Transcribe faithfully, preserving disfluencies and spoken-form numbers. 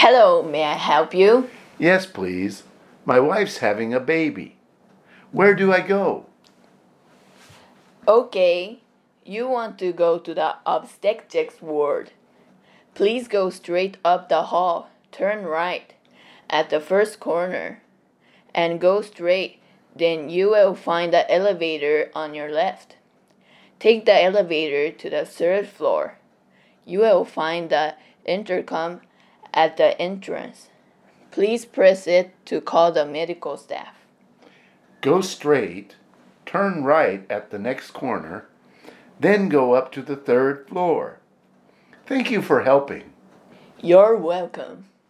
Hello, may I help you? Yes, please. My wife's having a baby. Where do I go? Okay, you want to go to the obstetrics ward. Please go straight up the hall, turn right at the first corner, and go straight. Then you will find the elevator on your left. Take the elevator to the third floor. You will find the intercom at the entrance. Please press it to call the medical staff. Go straight, turn right at the next corner, then go up to the third floor. Thank you for helping. You're welcome.